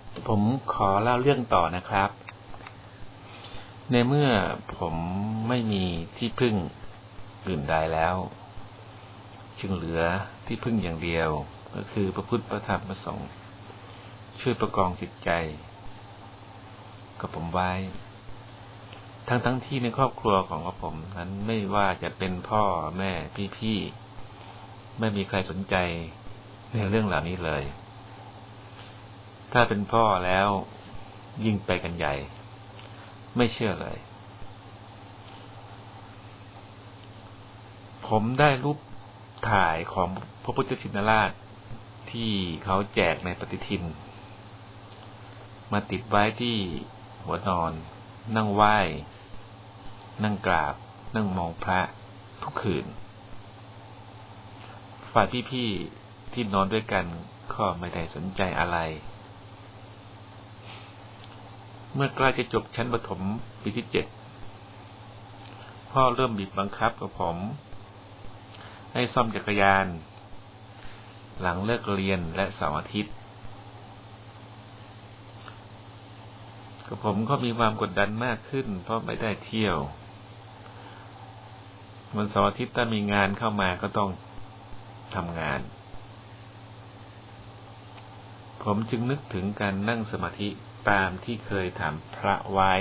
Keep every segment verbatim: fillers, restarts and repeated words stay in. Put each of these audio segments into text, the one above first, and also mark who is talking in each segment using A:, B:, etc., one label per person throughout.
A: ผมขอเล่าเรื่องต่อนะครับ ในเมื่อผมไม่มีที่พึ่งอื่นใดแล้วจึงเหลือที่พึ่งอย่างเดียวก็คือพระพุทธพระธรรมพระสงฆ์ช่วยประคองจิตใจกับผมไว้ทั้งทั้งที่ในครอบครัวของผมนั้นไม่ว่าจะเป็นพ่อแม่พี่ๆไม่มีใครสนใจในเรื่องเหล่านี้เลยถ้าเป็นพ่อแล้วยิ่งไปกันใหญ่ไม่เชื่อเลยผมได้รูปถ่ายของพระพุทธชินราชที่เขาแจกในปฏิทินมาติดไว้ที่หัวนอนนั่งไหว้นั่งกราบนั่งมองพระทุกคืนฝ่ายพี่ๆที่นอนด้วยกันก็ไม่ได้สนใจอะไรเมื่อใกล้จะจบชั้นประถมปีที่เจ็ดพ่อเริ่มบีบบังคับกับผมให้ซ่อมจักรยานหลังเลิกเรียนและเสาร์อาทิตย์กับผมก็มีความกดดันมากขึ้นเพราะไม่ได้เที่ยววันเสาร์อาทิตย์ถ้ามีงานเข้ามาก็ต้องทำงานผมจึงนึกถึงการนั่งสมาธิตามที่เคยถามพระไว้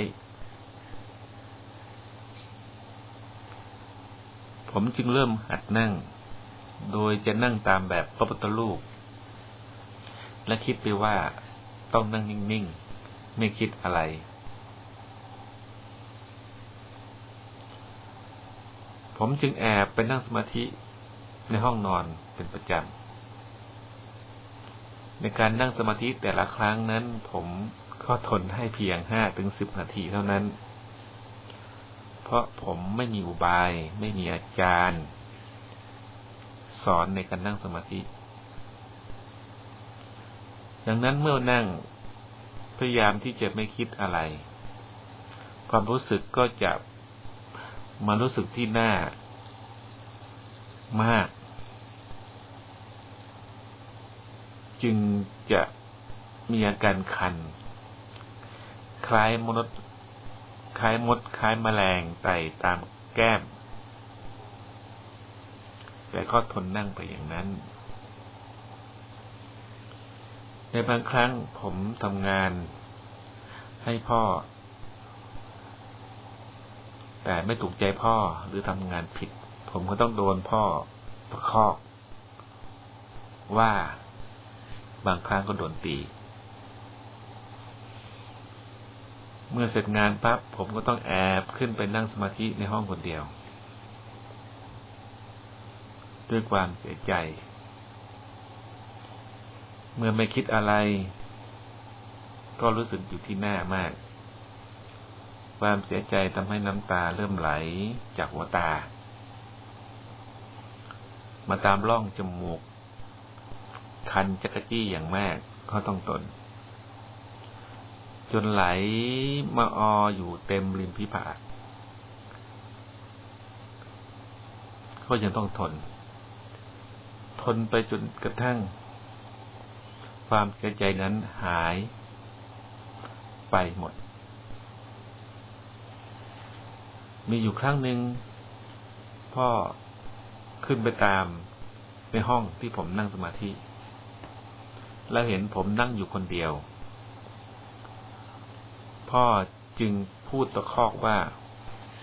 A: ผมจึงเริ่มหัดนั่งโดยจะนั่งตามแบบพระพุทธรูปและคิดไปว่าต้องนั่งนิ่งๆไม่คิดอะไรผมจึงแอบไปนั่งสมาธิในห้องนอนเป็นประจำในการนั่งสมาธิแต่ละครั้งนั้นผมก็ทนให้เพียงห้าถึงสิบนาทีเท่านั้นเพราะผมไม่มีอุบายไม่มีอาจารย์สอนในการนั่งสมาธิดังนั้นเมื่อนั่งพยายามที่จะไม่คิดอะไรความรู้สึกก็จะมารู้สึกที่หน้ามากจึงจะมีอาการคันคล้ายมดคล้ายมดคล้ายแมลงไต่ตามแก้มแต่ก็ทนนั่งไปอย่างนั้นในบางครั้งผมทำงานให้พ่อแต่ไม่ถูกใจพ่อหรือทำงานผิดผมก็ต้องโดนพ่อประคอกว่าบางครั้งก็โดนตีเมื่อเสร็จงานปั๊บผมก็ต้องแอบขึ้นไปนั่งสมาธิในห้องคนเดียวด้วยความเสียใจเมื่อไม่คิดอะไรก็รู้สึกอยู่ที่หน้ามากความเสียใจทำให้น้ำตาเริ่มไหลจากหัวตามาตามร่องจมูกคันจักรจี้อย่างมากก็ต้องทนจนไหลมาอออยู่เต็มริมฝีปากก็ยังต้องทนทนไปจนกระทั่งความเสียใจนั้นหายไปหมดมีอยู่ครั้งหนึ่งพ่อขึ้นไปตามในห้องที่ผมนั่งสมาธิแล้วเห็นผมนั่งอยู่คนเดียวพ่อจึงพูดตะคอกว่า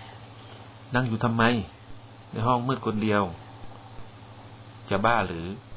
A: นั่งอยู่ทำไมในห้องมืดคนเดียวจะบ้าหรือ